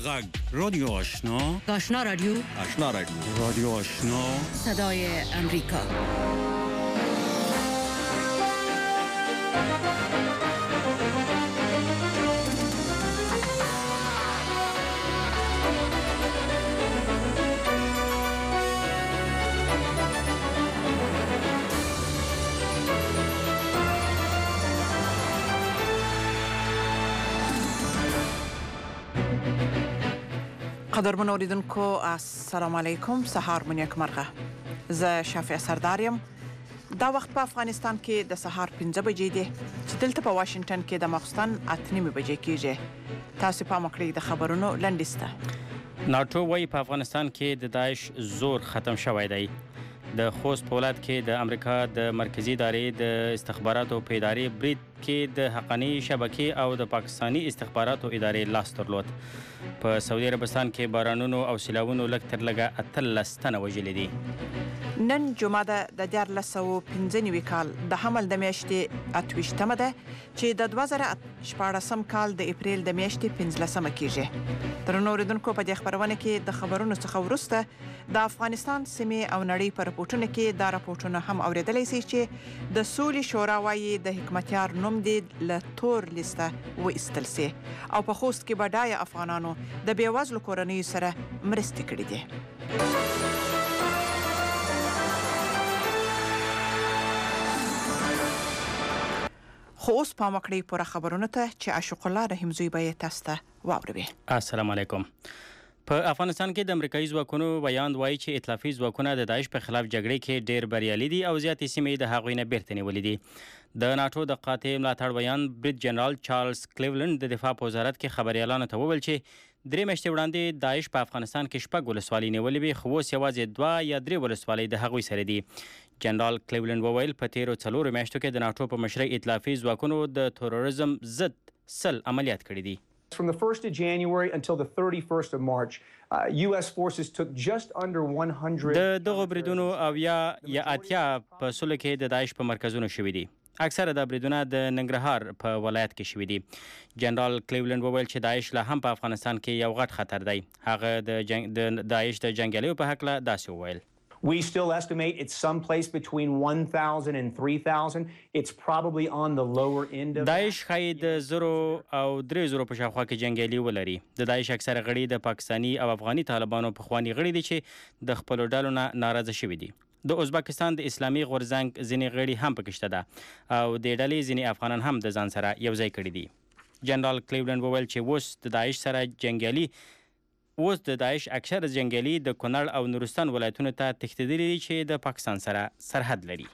غږ رادیو آشنا رادیو رادیو آشنا صدای امریکا. قدرمن اوریدونکو السلام علیکم. سهار مو نیک مرغه. زه شافعه سردارم. دا وخت په افغانستان کې د سهار 5 بجې دی چې دلته په واشنگټن کې د ماخستن 8:30 بجې کېږي. تاسو په مکړی د خبرونو لنډیسته. ناتو وايي په افغانستان کې د داعش زور ختم شوی دی. د خوست په ولایت کې د امریکا د مرکزی ادارې د استخباراتو په ادارې برید کې د حقانی شبکې او د پاکستانی استخباراتو ادارې لاس درلود. په سعودي عربستان کې بارانونو او سیلاوونو لږ تر لږه 18 تنه وژلي دي. نن جمعه د 1495 کال د حمل د میاشتې 28مه ده چې د 2014 کال د اپریل د میاشتې 15مه کېږي. تر نو اوریدونکو په دې خبرونه کې د خبرونو څخه وروسته د افغانستان سیمې او نړۍ پر راپورټونه کې دا راپورټونه هم اوریدلای شي چې د سولې شورا وايي د حکمتیار نوم دی له تور لیسته وایستل سي او په خوست کې بډای افغانانو د بیوزلو کورنیو سره مرستې کړې دي. خو اوس په مکړی پر خبرونه ته چې عاشق الله رحمزوی به تاسو ته واوروي. السلام علیکم. په افغانستان کې د امریکایي ځواکونو بیان وایي چې ائتلافي ځواکونه د داعش په خلاف جګړې کې ډېر بریالي دي او زیاتې سیمې د هغوی نه بیرته نیولې دي. د ناتو د قاطع ملاتړ ویان بریټ جنرال چارلز کلیولند د دفاع په وزارت کې خبريالانو ته وویل چې 3 میاشتې وړاندې داعش په افغانستان کې 6 ولسوالۍ نیولې وي خو اوس یوازې 2 یا 3 ولسوالۍ د هغوی سره دي. جنرال کلیولند وویل په تیرو 4 میاشتو کې د ناتو په مشرۍ ائتلافي ځواکونو د تروریزم ضد 100 عملیات کړي دي. From the 1st of January until the 31st of March, U.S. forces took just under 100... د دغو بریدونو او یا اتیا په سلو کې د داعش په مرکزونو شوي دي. اکثره د بریدونه د ننګرهار په ولایت کې شوي دي. جنرال کلیولند وویل چې داعش لا هم په افغانستان کې یو غټ خطر دی. هغه د داعش د جنګیالیو په حق لا داسې وویل. We still estimate it's someplace between 1,000 and 3,000. It's probably on the lower end of... داعش خای د 0 او 3,000 په شاوخوا کې جنګیالي ولري. د داعش اکثره غړي د پاکستانی او افغاني طالبانو په خواني غړي دي چې د خپل ډلو نه ناراضه شوي دي. د ازبکستان د اسلامي غورځنګ ځینې غړي هم پکې شته ده او د ډلې ځینې افغانان هم د ځان سره یو ځای کړي دي. جنرال کلیولند وویل چې اوس د داعش سره جنګیالي اوس د داعش اکثر جنګیالي د کونړ او نورستان ولایتونو ته تښتېدلي دي چې د پاکستان سره سرحد لري.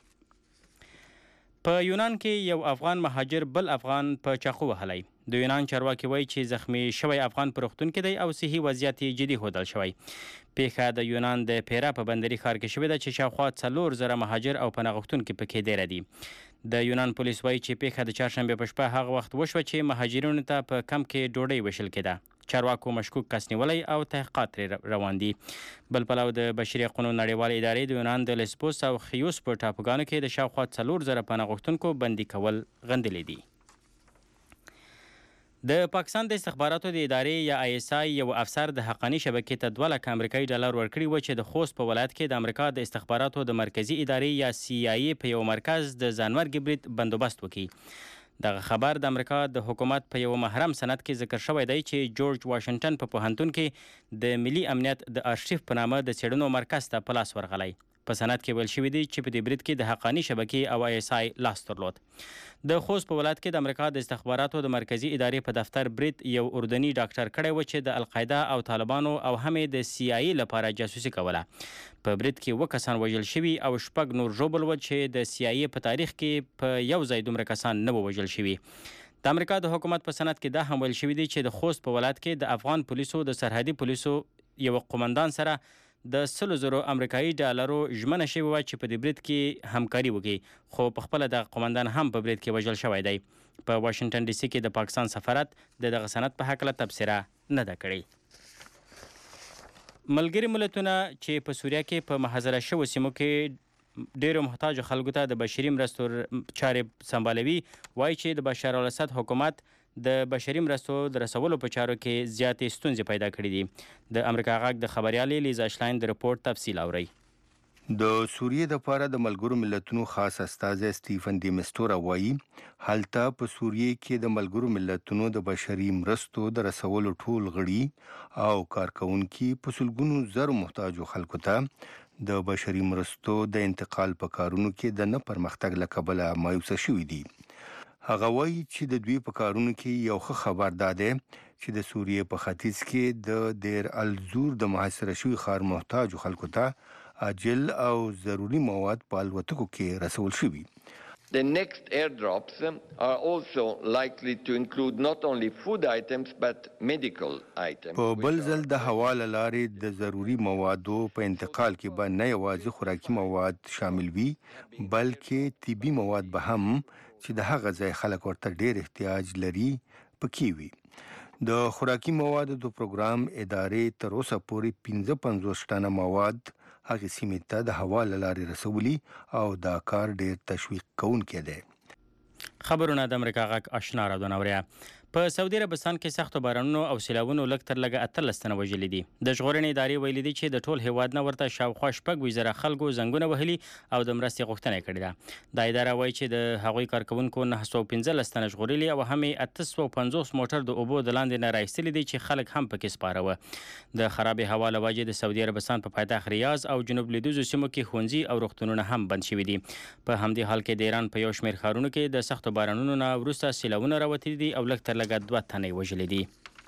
په یونان کې یو افغان مهاجر بل افغان په چاقو وهلی. د یونان چارواکي وایي چې زخمی شوی افغان په روغتون کې دی او صحي وضعیت یې جدي ښودل شوی. پیښه د یونان د پیرا په بندري ښار کې شوې ده چې شاوخوا 4,000 مهاجر او پناه غوښتونکي پکې ډېره دي. د یونان پولیس وایي چې پیښه د چهارشنبې په شپه هغه وخت وشوه چې مهاجرینو ته په کمپ کې ډوډۍ ویشل کېده. چارواکو مشکوک کس نیولی او تحقیقات روان دي. بل پلو د بشري حقوقو نړیوالې ادارې د یونان د لیسبوس او خیوس په ټاپوګانو کې د شاوخوا 4,000 پناه غوښتونکو بندي کول غندلي دي. د پاکستان د استخباراتو د ادارې یا ISI یو افسر د حقانی شبکې ته 2 لک امریکایي ډالر ورکړي و چې د خوست په ولایت کې د امریکا د استخباراتو د مرکزی ادارې یا CIA په یو مرکز د ځانمرګي برید بندوبست وکړي. دغه خبر د امریکا د حکومت په یو محرم سند کې ذکر شوی دی چې جورج واشنگټن په پوهنتون کې د ملي امنیت د ارشیف په نامه د څېړنو مرکز ته په لاس ورغلی. په سند کې ویل شوي دي چې په دې برید کې د حقانی شبکې او ISI لاس درلود. د خوست په ولایت کې د امریکا د استخباراتو د مرکزی ادارې په دفتر برید یو اردني ډاکټر کړی و چې د القاعده او طالبانو او هم د CIA لپاره جاسوسي کوله. په برید کې 2 کسان وژل شوي او 6 نور ژوبل و چې د CIA په تاریخ کې په یو ځای دومره کسان نه وژل شوي. د امریکا د حکومت په سند کې دا هم ویل شوي دي چې د خوست په ولایت کې د افغان پولیسو د سرحدي پولیسو یو قومندان سره د 100,000 امریکایي ډالرو ژمنه شوې وه چې په دې برید کې همکاري وکړي خو په خپله دغه قومندان هم په برید کې وژل شوی دی. په واشنګټن DC کې د پاکستان سفارت د دغه سند په هکله تبصره نه ده کړې. ملګري ملتونه چې په سوریه کې په محاصره شوو سیمو کې ډیرو محتاجو خلکو ته د بشري مرستو چارې سمبالوي وایي چې د بشار الاسد حکومت د بشري مرستو د رسولو په چارو کې زیاتې ستونزې پیدا کړې دي. د امریکا غږ د خبريالې لیزا شلاین د رپورټ تفصیل اوري. د سوریې د لپاره د ملګرو ملتونو خاص استازی سټیفن ډي مسټورا وایي هلته په سوریې کې د ملګرو ملتونو د بشري مرستو د رسولو ټول غړي او کارکونکي په سلګونو زر محتاجو خلکو ته د بشري مرستو د انتقال په کارونو کې د نه پرمختګ له کبله مایوسه شوي دي. هغه وایي چې د دوی په کارونو کې یو ښه خبر ده چې د سوریې په ختیځ کې د دیر الزور د محاصره شوي ښار محتاجو خلکو ته عاجل او ضروري مواد په الوتکو کې رسول شوي. The next airdrops are also likely to include not only food items but medical items. په بل ځل د هوا له لارې د ضروري موادو په انتقال کې به نه یوازې خوراکي مواد شامل وي بلکې طبي مواد به هم چې د هغه ځای خلک ورته ډېر احتیاج لري پکې وي. د خوراکي موادو د پروګرام ادارې تر اوسه پورې 55 ټنه مواد هغه سیمې ته د هوا له لارې رسولي او دا کار ډېر تشویق کوونکی دی. خبرونه د امریکا غږ آشنا راډیو نوریا. په سعودي عربستان کې سختو بارانونو او سیلاوونو لږ تر لږه 18 تنه وژلي دي. د ژغورنې ادارې ویلي دي چې د ټول هیواد نه ورته شاوخوا 6,000 خلکو زنګونه وهلي او د مرستې غوښتنه کړې ده. د اداره وایي چې د هغوی کارکونکو 915 تنه ژغورلي او هم 850 موټر د اوبو د لاندې نه راایستلي دي چې خلک هم پکې سپاره وو. د خرابې هوا له وجې د سعودي عربستان په پایتخت ریاض او جنوب لویدیځو سیمو کې ښوونځي او روغتونونه هم بند شوي دي. په همدې حال کې د ایران په یو شمېر ښارونو کې د سختو بارانونو نه وروسته سیلاوونه راوتلي دي او لږ تر لږه 2 تنه وژلي دي.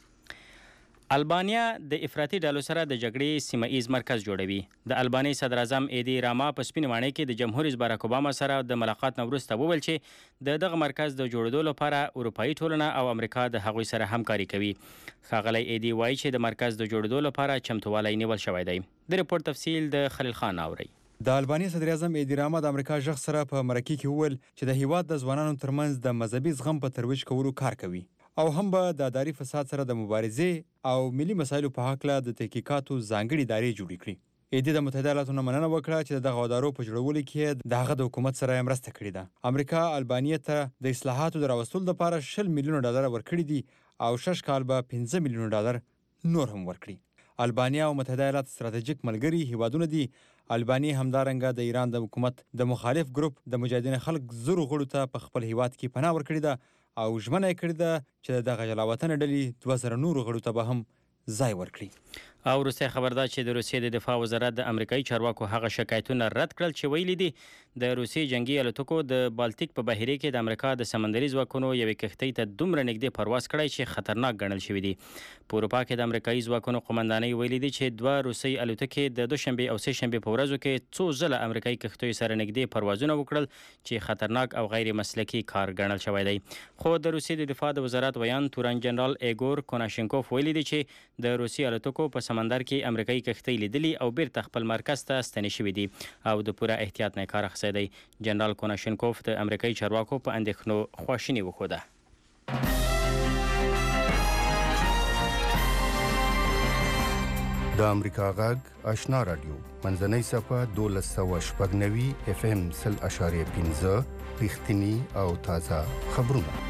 البانیا د افراطي ډلو سره د جګړې سیمه ایز مرکز جوړوي. د الباني صدر اعظم ایدی راما په سپین ماڼۍ کې د جمهور رئیس باراک اوباما سره د ملاقات نه وروسته وویل چې دغه مرکز د جوړېدو لپاره اروپایي ټولنه او امریکا د هغوی سره همکاري کوي. ښاغلی ایدی وایي چې د مرکز د جوړېدو لپاره چمتووالی نیول شوی دی. د رپورټ تفصیل د خلیل خان اوري. د البانیا صدر اعظم ایدی راما د امریکا ژغ سره په مرکه کې وویل چې د هیواد د ځوانانو ترمنځ د مذهبي زغم په ترویج کولو کار کوي او هم به د اداري فساد سره د مبارزې او ملي مسایلو په هکله د تحقیقاتو ځانګړي ادارې جوړې کړي. ایدي د متحده ایالاتو نه مننه وکړه چې دغه ادارو په جوړولو کې د هغه د حکومت سره مرسته کړې ده. امریکا البانیا ته د اصلاحاتو د راوستلو لپاره $10 میلیونه ورکړي دي او 6 کال به $15 میلیونه نور هم ورکړي. البانیا او متحده ایالات ستراتیژیک ملګري هیوادونه دي. البانیا همدارنګه د ایران د حکومت د مخالف ګروپ د مجاهدین خلق زرو غړو ته په خپل هیواد کې پناه ورکړې ده او ژمنه یې کړې ده چې دغه جلاوطن ډلې 2000 نورو غړو ته به هم ځای ورکړي. او روسیه خبر ده چې د روسیې د دفاع وزارت د امریکایي چارواکو هغه شکایتونه رد کړل چې ویلي دي د روسیې جنگي الوتکو د بالتیک په بحیره کې د امریکا د سمندري ځواکونو یوې کښتۍ ته دومره نږدې پرواز کړی چې خطرناک ګڼل شوی دی. په اروپا کې د امریکایي ځواکونو قومندانۍ ویلي دي چې 2 روسي الوتکې د دوشنبه او سه شنبه په ورځو کې څو ځله امریکایي کښتۍ سره نږدې پروازونه وکړل چې خطرناک او غیر مسلکي کار ګڼل شوی دی. خو د روسیې د دفاع د وزارت ویان توران جنرال ایګور کوناشینکوف ویلي دي چې د روسي الوتکو په سمندر کې امریکایي کښتۍ لیدلي او بیرته خپل مرکز ته ستنې شوي دي او د پوره احتیاط نه کار اخیستی دی. جنرال کوناشینکوف د امریکایي چارواکو په اندېښنو خواشیني وښوده. د امریکا غږ آشنا رادیو منځنۍ صفحه 1290 FM 0.5 رښتینی او تازه خبرونه.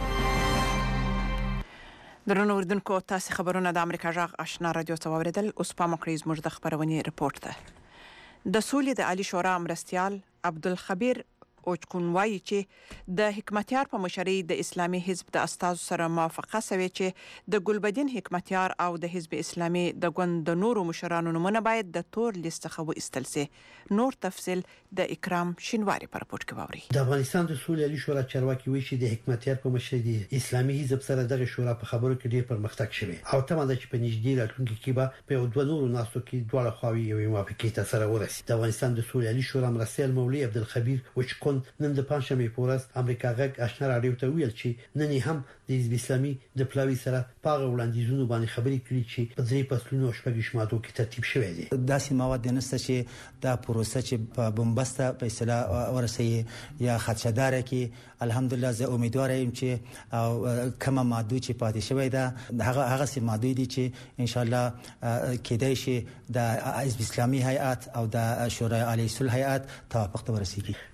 درنو اوریدونکو تاسو خبرونه د امریکا غږ آشنا رادیو څخه واوریدل. اوس په مکرې زموږ د خبرونې رپورت ده. د سولې د عالی شورا مرستیال عبدالخبیر اوچکون وایي چې د حکمتیار په مشرۍ د اسلامي حزب د استازو سره موافقه شوې چې د ګلبدین حکمتیار او د حزب اسلامي د ګوند د نورو مشرانو نومونه باید د تور لیست څخه وایستل شي. نور تفصیل د اکرام شینواری په رپورت کې واوري. د افغانستان د سولې عالی شورا چارواکي وایي چې د حکمتیار په مشرۍ د اسلامي حزب سره دغه شورا په خبرو کې ډېر پرمختګ شوی او تمه ده چې په نږدې راتلونکي کې به په 2 نورو ناستو کې دواړه خواوې یوې موافقې ته سره ورسي. د افغانستان د سولې عالی شورا مرستیال مولوي عبدالخبیر اوچکون نن د پنځمې پورز امریکا غږ آشنا رادیو ته ویل چې نن هم د حزب اسلامي د پلاوی سره پاغه وړاندیزونه باندې خبرې کړې چې په 3 فصلونو او 6 مادو کې ترتیب شوی دی. داسې مواد نشته چې دا پروسه چې په بمبسته په اصطلاح ورسي یا خدشدار کې الحمدلله زه امیدوار یم چې کومه ماده چې پاتې شوی ده هغه سي ماده دي چې ان شاء الله کېدای شي د حزب اسلامي هیئات او د شورای عالی صلح هیئات توافق ته ورسیږي. مولوی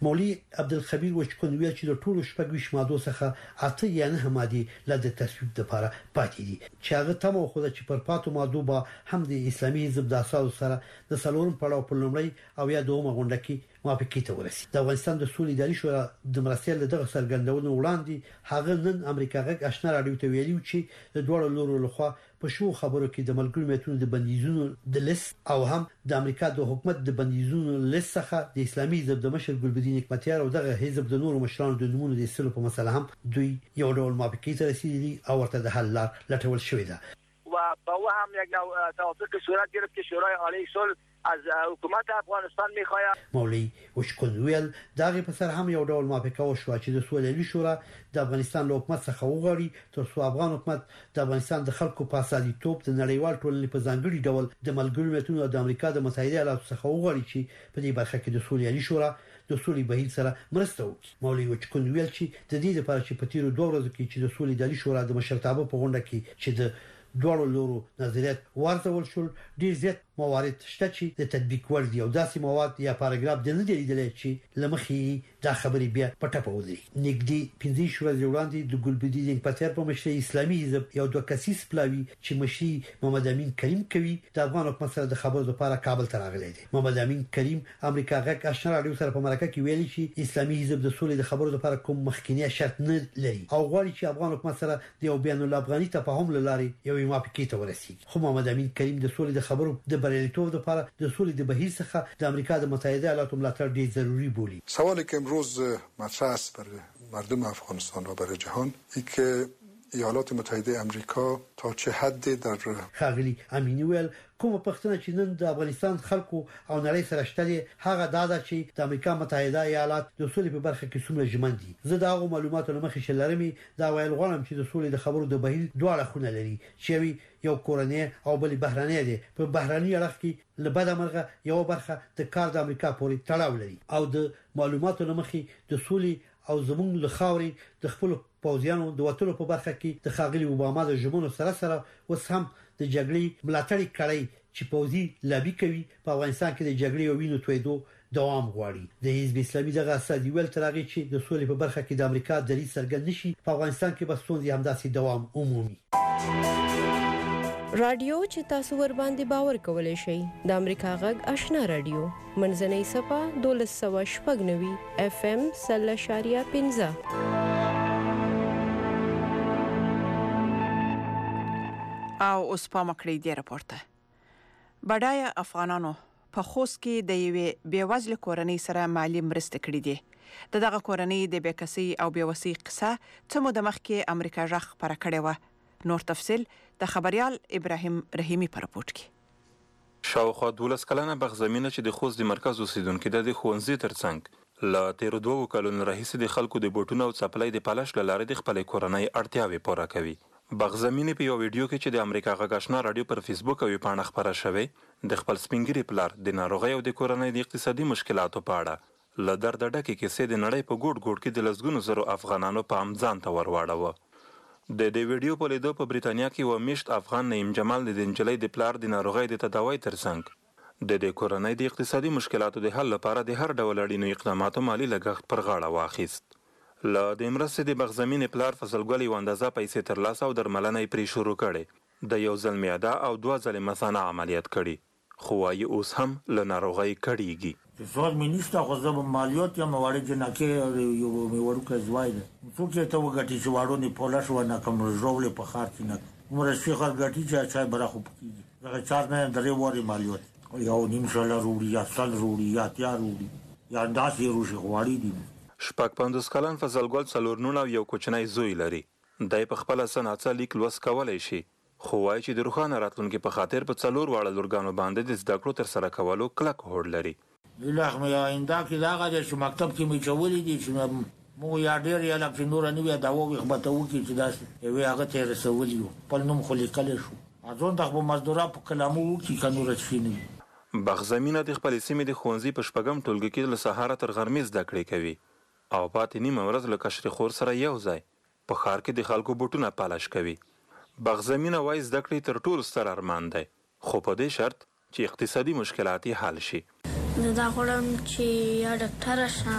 عبدالخبیر وچکون ویل چې د ټولو شپږ ویش مادو څخه اته یا نه مادي د تصویب لپاره پاتې دي چې هغه تمو خو چې پر پاتو مادو به هم د اسلامي حزب د اساسو سره د سلورم پړاو په لومړی او یا دومره غونډه کې موافقه ته ورسید. د افغانستان د سولې اداري شورا د مرستیال دغه سرګندونو وړاندې هغه نن امریکا غږ آشنا راډیو ته ویلي چې د دوه لورو لخوا په شو خبرو کې د ملګرو ملتونو د بندیزونو د لیست او هم د امریکا د حکومت د بندیزونو لیست څخه د اسلامي حزب د مشر ګلبدین حکمتیار او دغه حزب د نورو مشرانو د نمونه د اصلو په مسله هم دوی یو ډول موافقه ته رسیدلي او ورته د حل لار لټول شوې ده. و با او هم یک توافق صورت گرفت که شورای عالی صلح از حکومت افغانستان میخواهد. مولوی وشکون ویل دغه په سر هم یو ډول موافقه وشو چې د سولې شورا د افغانستان له حکومت څخه وغواړي تر څو افغان حکومت د افغانستان د خلکو په اساسي توپ د نړیوال ټولنې په ځانګړي ډول د ملګرو ملتونو او د امریکا د متحده ایالاتو څخه وغواړي چې په دې برخه کې د سولې شورا د سولې بهیر سره مرسته وکړي. مولوی وچکون ویل چې د دې لپاره چې په تیرو 2 ورځو کې چې د سولې اداري شورا د مشرتابه په غونډه کې چې د دوه لورو نظریات ورته شول ډیر زیات موارد شته چې د تطبیق وړ دي او داسې مواد یا پاراګراف د نه دی لیدل چې لمخې دا خبرې بیا پټه پودري. نګدي 15 ورځې وړاندې د ګلبدین حکمتیار په مشرۍ اسلامي حزب یو دوه کسیس پلاوی چې مشري محمد امین کریم کوي د افغان حکومت سره د خبرو لپاره کابل ته راغلی دی. محمد امین کریم امریکا غږ آشنا راډیو سره په مرکه کې ویلي چې اسلامي حزب د سولې د خبرو لپاره کوم مخکینی شرط نه لري او غواړي چې افغان حکومت سره د یو بین الافغاني تفاهم لارې یو موافقه ته ورسیږي. خو محمد امین کریم د سولې د خبرو د بریالیتوب لپاره د سولې د بهیر څخه د امریکا د متحده ایالاتو ملاتړ ډیر ضروری بولي. سوالی که امروز مطرح است برای مردم افغانستان و برای جهان این که ایالات متحده امریکا تا چه حد در خاغلی امینی ویل کومه پښتنه چې نن د افغانستان خلکو او نړۍ سره شته هغه دا چې د امریکا متحده ایالات د سولې په برخه کې څومره ژمن دي. زه دا غو معلوماتو لمخې شلرمي دا ویل غواړم چې د سولې د خبرو د بهیر دواړه خونه لري چې یو کورنۍ او بل بهراني دي. په بهراني اړخ کې لبد مرغه یو برخه د کار د امریکا پورې تړاو لري او د معلوماتو لمخې د سولې او زمونږ له خاورې د خپل پوځیانو د وټلو په برخه کې د خاغلی اوباما د ژمنو سره اوس هم د جګړې ملاتړ کړي چې پوځي لابي کوي په افغانستان کې د جګړې او وینو تویدو دوام غواړي. د حزب اسلامي دغه اساسي ویل ترغه چې د سولې په برخه کې د امریکا د ریس سرګن نشي په افغانستان کې بسونځي همداسي دوام عمومي. رادیو چې تاسو ور باندې باور کولای شئ د امریکا غږ آشنا رادیو منځنۍ صفه 1290 اف ام 0.15 او اوس په مکړې دی راپورته. بډای افغانانو په خوست کې د یوې بیوزله کورنۍ سره مالی مرسته کړې دي. دغه کورنۍ د بیکسي او بیوسي قصه څه مو د مخ کې امریکا ژغ پر کړې و. نور تفصيل د خبريال ابراهيم رحيمي پر راپورټ کې. شاوخوا 12 کلنه بغزمینه چې د خوست د مرکز اوسیدونکو د خوندزي ترڅنګ لا 13 کلونو راهیسې د خلکو د بوټونو او چپلای د پالش لاره د خپل کورنۍ اړتیاوې پوره کوي. بغزمینه په یو ویډیو کې چې د امریکا غږ آشنا رادیو پر فیسبوک او پاڼه خبره شوه د خپل سپینګری پلار د ناروغي او د کورنۍ د اقتصادي مشکلاتو په اړه ل درد ډکه کې د نړۍ په ګوټ ګوټ کې د لسګونو زرو افغانانو په امځان ته ورواړو. د دې ویډیو په لیدو په بریتانیا کې و میشت افغان نیم جمال د انجلۍ د پلار د ناروغي د تداوی ترڅنګ د کورنۍ د اقتصادي مشکلاتو د حل لپاره د هر ډول اړینو اقداماتو مالی لګښت پر غاړه واخیست. لا د مرستې د بغزمین پلار فصلګل یو اندازه پیسې ترلاسه او درملنه یې پرې شروع کړي. د یو ځل میاده او 2 ځله مثانه عملیات کړي خو وايي اوس هم له ناروغۍ کړيږي. زور مینیسته خو زه مالیات یا موارد جنکه یو میوړو کې زوای ده څوک چې ته وګټي چې واړو نه پولاش و نه کوم ژول په خار کې نه عمر شي خر ګټي چې چای برا خو پکې دغه 4 نه درې وری مالیات یو نیم شل روړي یا سل روړي یا تیار روړي یا انداسې روشي غواړي دي. شپږ 50 کلن فضلګل څلورنونه یو کوچنی زوی لري. دای په خپل صنعت لیک لوس کولای شي خو وايي چې د روخانه راتلونکو په خاطر په څلور واړه لورګانو باندې د زده کړو تر سره کولو کلک هوډ لري. لږ مې آینده کې دا غږ چې مکتب کې مې چولې دي چې مو یا ډېر یا لکه نور نه وي دا وو خبرته وکړي چې دا یو هغه ته رسولیو په نوم خو لیکل شو ځون د مزدورا په کلامو کې کنور شینی. بغزمینه د خپل سیمې د خونځي په شپږم ټولګي کې له سهار تر غرمې زده کړې کوي او پاتې نیمه ورځ له کشر خور سره یو ځای په خار کې د خلکو بوټونه پالش کوي. بغزمینه وایي زده کړې تر ټولو ستر ارمان دی خو په دې شرط چې اقتصادي مشکلات حل شي. زه دا غواړم چې یا ډاکټر شم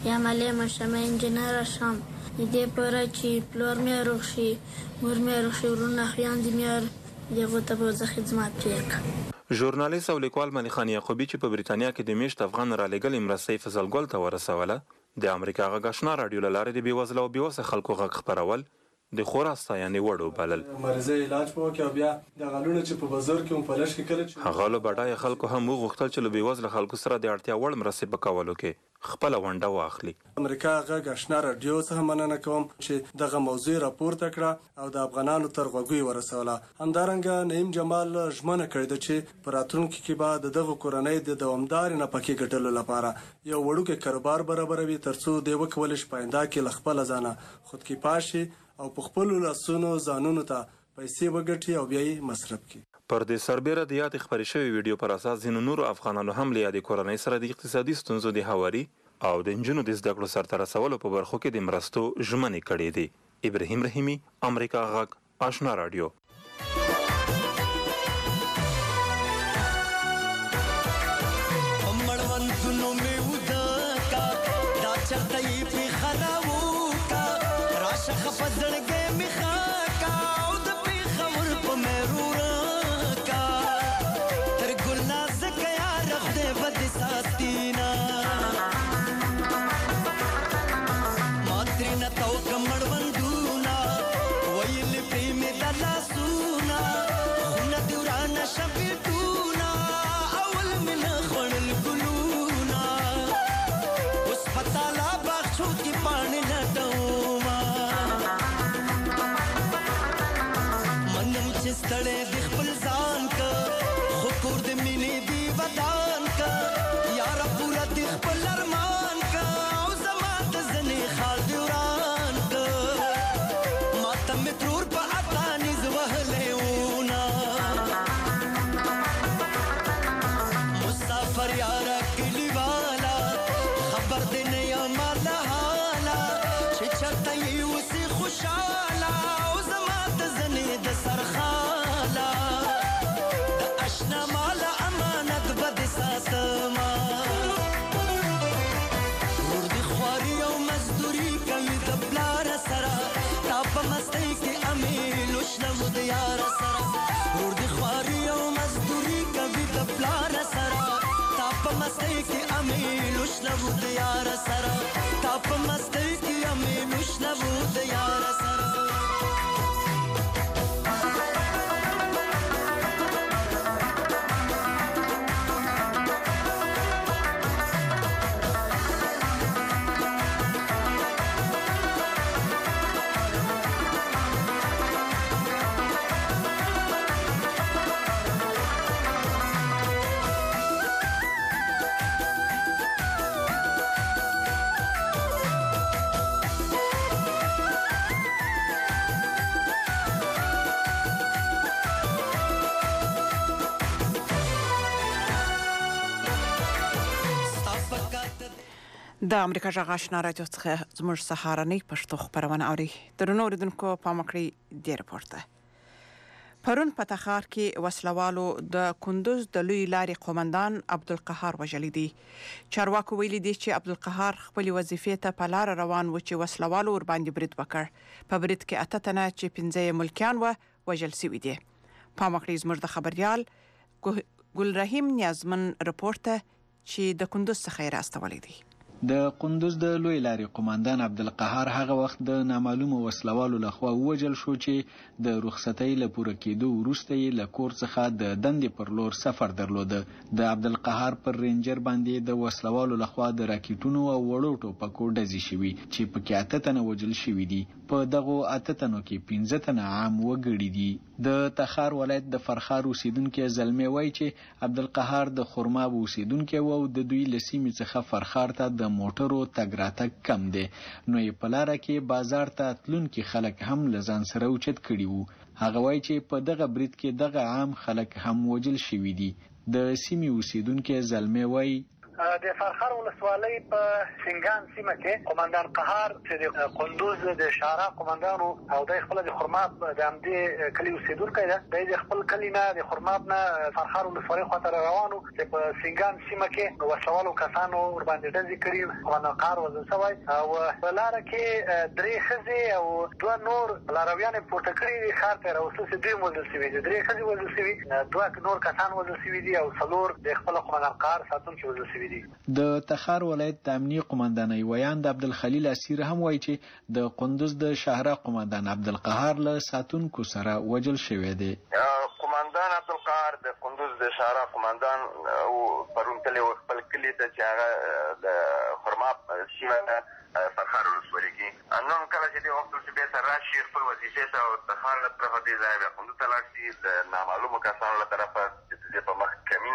یا معلم شم انجینر شم دې پره چې پلور مې روغ شي مور مې روغ شي ورونه خویندې مې دغه ته به زه خدمت وکړم. ژورنالیست او لیکوال منی خان یعقوبی چې په بریتانیا کې د میشت افغان را لېږلې مرستې فضل ګل ته ورسوله د امریکا غږ آشنا راډیو له لارې د بېوزله او بېوسه خلکو غږ خپرول د خورا ستاینې وړ وبلل. مریضۍ علاج په وکړ او بیا د غلونه چې په بازار کې هم په لش کې کله هغه له بډایه خلکو هم وغوښتل چې له بېوزله خلکو سره د اړتیا وړ مرستې په کولو کې خپله ونډه واخلي. امریکا غږ آشنا راډیو څخه مننه کوم چې دغه موضوع راپورته کړه او د افغانانو تر غوږی ورسوله. همدارنګه نعیم جمال ژمنه کړې ده چې په راتلونکي کې به د دغه کورنۍ د دوامدارې نفقې ګټلو لپاره یو وړوکی کاروبار برابروي ترڅو د وکولش پاینده کې له خپله ځانه خودکفا شي او په خپلو لاسونو ځانونو ته پیسې وګټي او بیا یې مصرف کړي. پر دې سربیره د یادې خپرې شوې ویډیو پر اساس ځینو نورو افغانانو هم له یادې کورنۍ سره د اقتصادي ستونزو د هواري او د نجونو د زده کړو سرته رسولو په برخو کې د مرستو ژمنې کړې دي. ابراهیم رحیمي، امریکا غږ آشنا راډیو. د امریکا غږ آشنا راډیو څخه زموږ سهارنۍ پښتو خبرونه اوري. درنو اوریدونکو پام وکړئ دې رپورټ ته. پرون په تخار کې وسلوالو د کندوز د لوی لارې قومندان عبدالقهار وژلی دی. چارواکو ویلي دي چې عبدالقهار خپل وظیفې ته په لار روان و چې وسلوالو ور باندې برید وکړ. په برید کې 8 تنه چې 15 ملکیان و وژل شوي دي. پام وکړئ زموږ د خبريال ګلرحیم نیازمن رپورټ ته چې د کندوز څخه یې راستولی دی. د قندوز د لوی لارې قومندان عبدالقهار هغه وخت د نامعلومو وسلوالو لخوا ووژل شو چې د رخصتۍ له پوره کېدو وروسته یې له کور څخه د دندې پر لور سفر درلوده. د عبدالقهار پر رینجر باندې د وسلوالو لخوا د راکېټونو او وړو ټوپکو ډزې شوي چې پکې 8 تنه وژل شوي دي. په دغو 8 تنو کې 15 تنه عام وګړي دي. د تخار ولایت د فرخار اوسیدونکي زلمی وایي چې عبدالقهار د خرماب اوسیدونکي و او د دوی له سیمې څخه فرخار ته د موټرو تګ راتګ کم دی، نو یې په لاره کې بازار ته تلونکي خلک هم له ځان سره اوچت کړي وو. هغه وایي چې په دغه برید کې دغه عام خلک هم وژل شوي دي. د سیمې اوسیدونکي زلمی وایي د فرخار ولسوالۍ په سنگان سیمه کې قومندان قهار چې د قندوز د شارع قومندان او د خپل د خرماب د امدې کلی اوسیدونکو دی د خپل کلی نه د خرماب نه فرخار ولسوالۍ خاطر روانو چې په سنگان سیمه کې وسوالو کسانو ور باندې ډزې کړي قومندان قهار وزن شوی او په لار کې درې ښځې او دوه نور لارویان پورته کړي ښار ته راوستل دوی وزن شوي دي درې ښځې وزن شوي دوه نور کسان وزن شوي دي او څلور د خپل قومندان قهار ساتونکي وزن شوي دي. د تخار ولایت د امنیي قومندانۍ ویان د عبدالخلیل اسیر هم وایي چې د قندوز د شهره قومندان عبدالقهار له ساتونکو سره وجل شوی دی. قومندان عبدالقهار د قندوز د شهره قومندان او پرون کلی خپل کلی ته چې هغه د خرماب سیمه فرخار ولسوالۍ کې نن کله چې د وخت چې به سره راشي خپل وظیفې ته او تخار له طرفه دی ځای به قندوز ته لاړ شي د نامعلومو کسانو له طرفه چې په مخ کمین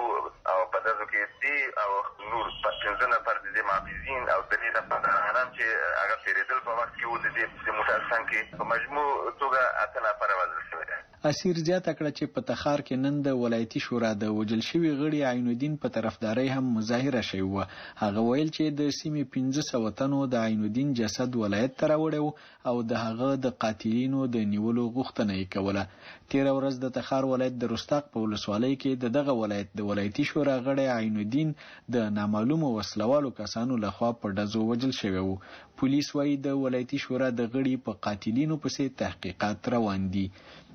او په دغه کې دی او نور پنځه نفر د محافظین او درې نفر حرام چې هغه تیرېدل په وخت کې و د دې موټر څنګ کې په مجموع توګه اته نفر وژل شوي دي. اسیر زیاته کړه چې په تخار کې نن د ولایتي شورا د وجل شوي غړي عین الدین په طرفداري هم مظاهره شوی و. هغه ویل چې د سیمې 1500 تنو د عین الدین جسد ولایت ته راوړی او د هغه د قاتلینو د نیولو غوښتنه یې کوله. تیر ورځ د تخار ولایت د رستاق په ولسوالۍ کې دغه ولایت د ولایتي شورا غړي عین الدین د نامعلومو وسلوالو کسانو لخوا په ډزو وجل شوی و. پولیس وايي د ولایتي شورا د غړي په قاتلینو پسې تحقیقات روان دي.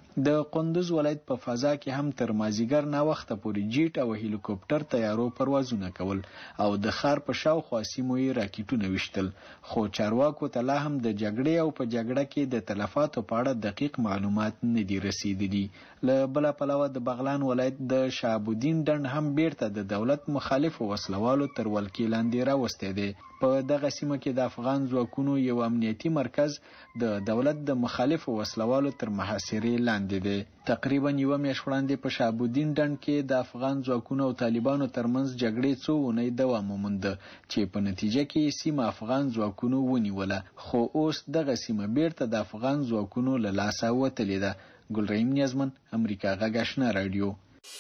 د قندوز ولایت په فضا کې هم تر مازیګر نه وخته پورې جیټ او هلیکوپټر تیارو پروازونه کول او د ښار په شاوخوا سیمو یې راکټونه ویشتل، خو چارواکو ته لا هم د جګړې او په جګړه کې د تلفاتو په اړه دقیق معلومات نه دي رسیدلي. له بله پلوه د بغلان ولایت د شهاب الدین ډنډ هم بیرته د دولت مخالفو وسلوالو تر ولکې لاندې راوستی دی. په دغه سیمه کې د افغان ځواکونو یو امنیتي مرکز د دولت د مخالفو وسلوالو تر محاصرې لاندې دی. تقریبا یوه میاشت وړاندې په شهاب الدین ډنډ کې د افغان ځواکونو او طالبانو ترمنځ جګړې څو اونۍ دوام ومونده چې په نتیجه کې سیمه افغان ځواکونو ونیوله، خو اوس دغه سیمه بیرته د افغان ځواکونو له لاسه وتلې ده. ګلرحیم نیازمن، امریکا غږ آشنا راډیو.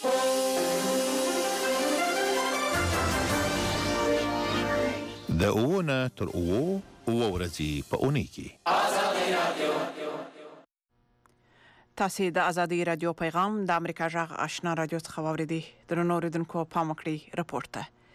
د اوونه تر اوه ورځې په اونۍ کې تاسو د ازادي رادیو پیغام د امریکا غږ آشنا رادیو څخه واوریدي. درنو اوریدونکو پام وکړئ رپورټ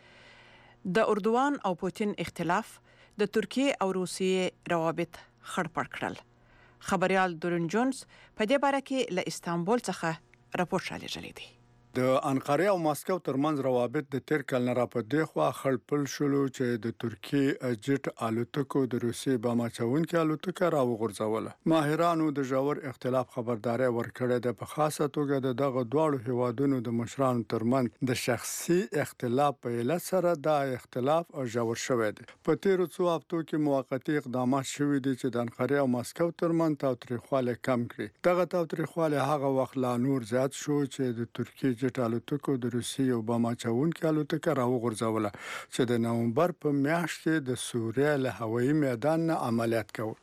ته. د اردوغان او پوتین اختلاف د ترکیه او روسیې روابط خړپړ کړل. خبريال دورن جونز په دې باره کې له استانبول څخه راپور شالېږلی دی. د انقره او ماسکو ترمنځ روابط د تیر کال نه را په دی خوا خړپل شولو چې د ترکیه جټ الوتکو د روسي بم اچونکو الوتکه راوغورځوله. ماهرانو د ژور اختلاف خبرداري ورکړه د په خاصه توګه د دغه دواړو هیوادونو د مشرانو ترمنځ د شخصي اختلاف په علت سره د اختلاف او ژور شوی دی. په تیر څو هفتو کې موقتی اقدامات شوي دي چې د انقره او ماسکو ترمنځ تاوتریخوالی کم کړي. دغه تاوتریخوالی هغه وخت لا نور زیات شو چې د ترکیه جټ الوتکو د روسي او بم اچونکو الوتکه راوغورځوله چې د نومبر په میاشت کې د سوریه له هوایي میدان نه عملیات کول.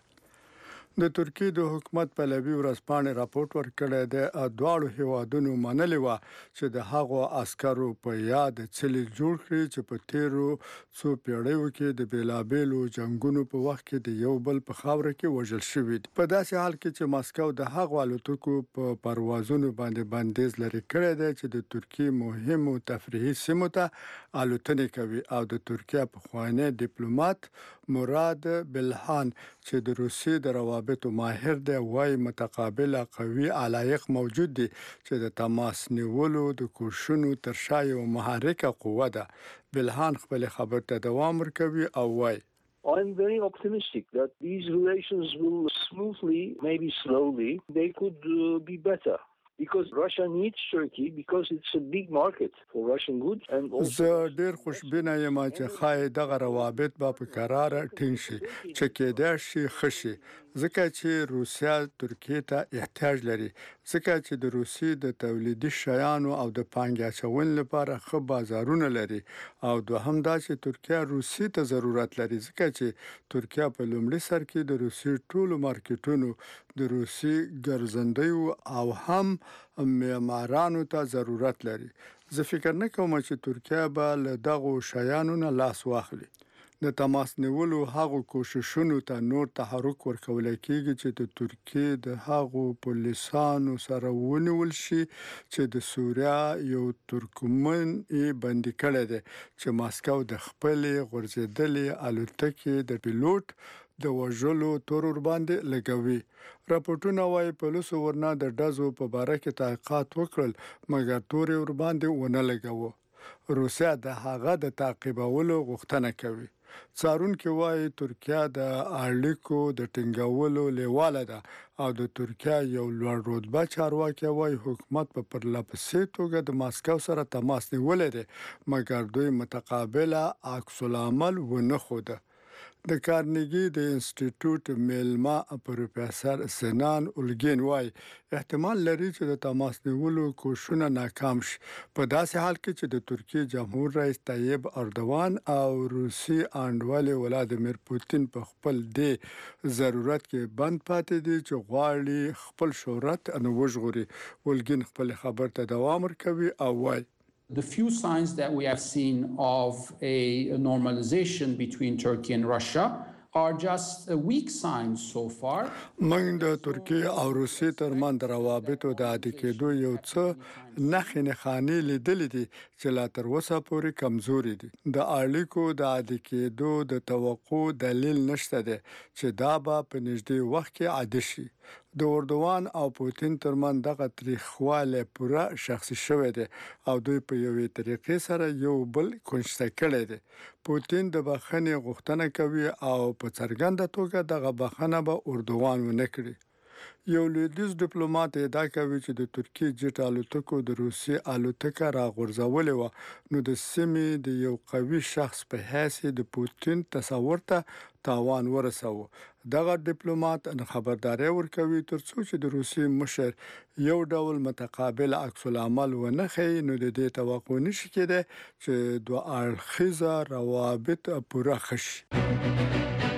د ترکیه د حکومت پهلوي ورځپاڼې راپورټ ورکړی دی دواړو هیوادونو منلي وه چې د هغو عسکرو په یاد څلي جوړ کړي چې په تیرو څو پیړیو کې د بیلابیلو جنگونو په وخت کې د یو بل په خاوره کې وژل شوي دي. په داسې حال کې چې ماسکو د هغو الوتکو په پروازونو باندې بندیز لري کړی دی چې د ترکیه مهمو تفریحي سیمو ته الوتنې کوي او د ترکیه پخوانی ډیپلوماټ مراد بلهان چې د روسي د روابطو ماهر دی وايي متقابله قوي علایق موجود دي چې د تماس نیولو د کوششونو تر شا یو محرکه قوه ده. بلهان خپل خبر ته دوام ورکوي او وايي I'm very optimistic that these relations will smoothly, maybe slowly, they could be better. Because Russia needs Turkey because it's a big market for Russian goods and also زه ډیر خوشبینه یم چې خای دغه روابط به په قرار ټینګ شي چې کېدای شي خشي ځکه چې روسیا ترکیه ته احتیاج لري ځکه چې د روسي د تولیدي شیانو او د پانګې اچون لپاره ښه بازارونه لري او دوهم دا چې ترکیه روسي ته ضرورت لري ځکه چې ترکیه په لومړي سر کې د روسي ټولو مارکیټونو د روسي ګرځندوی او هم معمارانو ته ضرورت لري. زه فکر نه کوم چې ترکیه به له دغو شیانو نه لاس واخلي. د تماس نیولو هغو کوششونو ته نور تحرک ورکول کېږي چې د ترکیه د هغو پولیسانو سره ونیول شي چې د سوریا یو ترکمن یې بندي کړی دی چې ماسکو د خپلې غورځېدلې الوتکې د پیلوټ د وژلو تور ور باندې لګوي. راپورټونه وايي پولیسو ورنه د ډزو په باره کې تحقیقات وکړل مګر تور ور باندې ونه لګاوه. روسیا د هغه د تعقیبولو غوښتنه کوي. څارونکي وايي ترکیه د اړیکو د ټینګولو لیواله ده او د ترکیه یو لوړ رتبه چارواکي وايي حکومت په پرلهپسې توګه د ماسکو سره تماس نیولی دی مګر دوی متقابله عکس العمل ونه ښوده. د کارنګي د انسټیټیوټ میلما پروفیسور سنان اولګین وايي احتمال لري چې د تماس نیولو کوششونه ناکام شي په داسې حال کې چې د ترکیه جمهور رئیس طیب اردوان او روسي انډوال ولادیمیر پوتین په خپل دی ضرورت کې بند پاتې دي چې غواړي خپل شهرت نه وژغوري. اولګین خپل خبر ته دوام ورکوي او وايي The few signs that we have seen of a normalization between Turkey and Russia are just weak signs so far. موږ د ترکیه او روسیې ترمنځ د روابطو د عادي کېدو یو څه نښې نښانې لیدلې دي چې لا تر اوسه پورې کمزوري دي. د اړیکو د عادي کېدو د توقع دلیل نشته دی چې دا به په نږدې وخت کې عادي شي. د اردوان او پوتین ترمنځ دغه تاریخواله پوره شخصي شوی دی او دوی په یوې طریقې سره یو بل کنجسته کړی دی. پوتین د بخښنې غوښتنه کوي او په څرګنده توګه دغه بخښنه به اردوان ونه کړي. یو لویدیځ ډیپلوماټ ادعا کوي چې د ترکیه جټ الوتکو د روسي الوتکه راغورځولې و نو د سیمې د یو قوي شخص په حیث د پوتین تصور ته تاوان ورساوه. دغه ډیپلوماټ خبرداري ورکوي ترڅو چې د روسي مشر یو ډول متقابل عکس العمل ونه ښیي نو د دې توقع نشي کېدای چې دوه اړخیزه روابط پوره شي.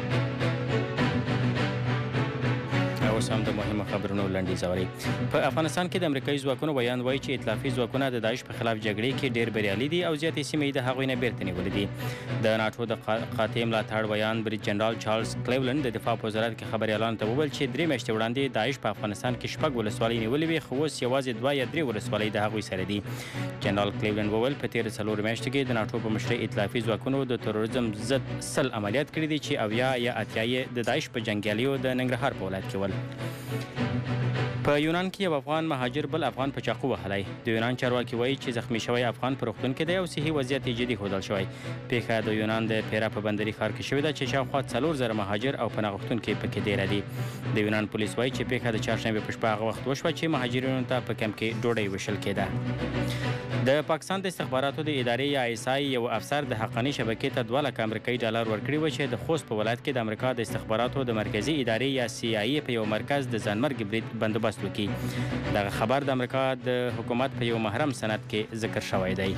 هم د مهمو خبرونو لنډیز اوري. په افغانستان کې د امریکایي ځواکونو بیان وایي چې ائتلافي ځواکونه د داعش په خلاف جګړې کې ډېر بریالي دي او زیاتې سیمې د هغوی نه بیرته نیولې دي. د ناټو د قاطع ملاتړ بیان بریج جنرال چارلز کلیولند د دفاع په وزارت کې خبريالانو ته وویل چې 3 میاشتې وړاندې داعش په افغانستان کې 6 ولسوالۍ نیولې وي خو اوس یوازې 2 یا 3 ولسوالۍ د هغوی سره دي. جنرال کلیولند وویل په تیر 4 میاشتو کې د ناټو په مشرۍ ائتلافي ځواکونو د تروریزم ضد 100 عملیات کړي دي چې 70 یا 80 د داعش په جنگیالیو د ننګرهار په ولایت کې ول. په یونان کې یو افغان مهاجر بل افغان په چاقو وهلی. د یونان چارواکي وایي چې زخمی شوی افغان په روغتون کې دی او صحي وضعیت یې جدي ښودل شوی. پیښه د یونان د پیرا په بندري ښار کې شوې ده چې شاوخوا 4000 مهاجر او پناه غوښتونکي پکې دېره دي. د یونان پولیس وایي چې پیښه د چهارشنبې په شپه هغه وخت وشوه چې مهاجرینو ته په کمپ کې ډوډۍ ویشل کېده. د پاکستان د استخباراتو د ادارې یا آی اس آی یو افسر د حقاني شبکې ته $2 امریکایي ډالر ورکړي و چې د خوست په ولایت کې د امریکا د استخباراتو د مرکزی ادارې یا سی آی ای په یو مرکز د ځانمرګ برید بندوبست وکړي. دغه خبر د امریکا د حکومت په یو محرم سند کې ذکر شوی دی.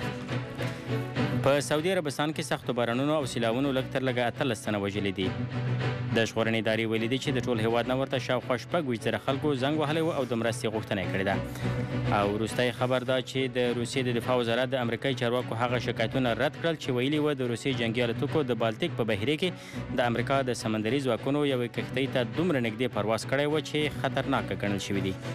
په سعودي عربستان کې سختو بارانونو او سیلاوونو لږ تر لږه 13 تنه وژلي دي. د ژغورنې ادارې ویلي دي چې د ټول هیواد نه ورته شاوخوا 6,000 خلکو زنګ وهلی و او د مرستې غوښتنه یې کړې ده. او وروستی خبر دا چې د روسیې د دفاع وزارت د امریکایي چارواکو هغه شکایتونه رد کړل چې ویلي و د روسیې جنګي الوتکو د بالتیک په بحیره کې د امریکا د سمندري ځواکونو یوې کښتۍ ته دومره نږدې پرواز کړی و چې خطرناکه ګڼل شوي دي.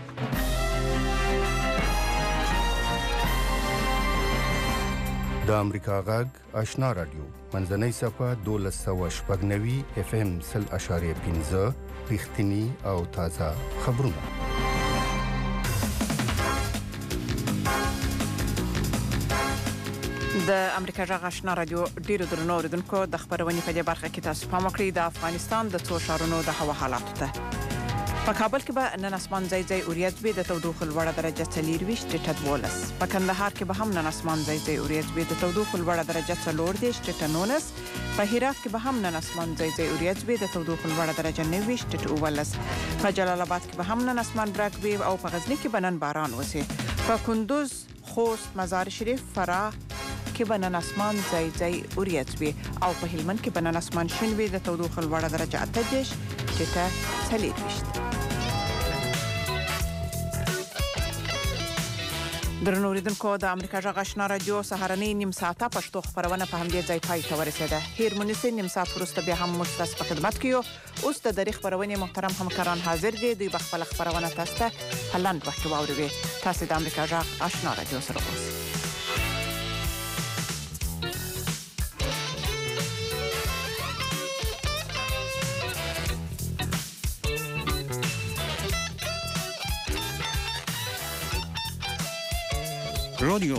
د امریکا غږ آشنا رادیو منځنۍ صفحه 1290 اف ام 0.15 رښتینی او تازه خبرونه. د امریکا غږ آشنا رادیو ډیرو درنو اوریدونکو د خبرونې په دې برخه کې تاسو پام وکړئ د افغانستان د څو ښارونو د هوا حالاتو ته. په کابل کې به نن اسمان ځای ځای اوریځ وي د تودوخې لوړه درجه 24 ټیټه 12. په کندهار کې به هم نن اسمان ځای ځای اوریځ وي د تودوخې لوړه درجه 14 ټیټه 19. په هرات کې به هم نن اسمان ځای ځای اوریځ وي د تودوخې لوړه درجه 29 ټیټه 19. په جلال آباد کې به هم نن اسمان برګ وي او په غزنی کې به نن باران وشي. په کندوز، خوست، مزار شریف، فراه کې به نن اسمان ځای ځای اوریځ وي او په هلمند کې به نن اسمان شین وي د تودوخې لوړه درجه 28 ټیټه 24. درنو اوریدونکو د امریکا جغ آشنا رادیو سهارنۍ نیم ساعته پښتو خبرونه په همدې ځای پای ته ورسېده. هیر مونږ نیم ساعت وروسته بیا هم موږ تاسو په خدمت کې یو. اوس د تاریخ خبرونه محترم همکاران حاضر دي. دوی په خپل خبرونه تاسو ته په لاند وخت واوروي. تاسو د امریکا جغ آشنا رادیو سره اوسئ. رادیو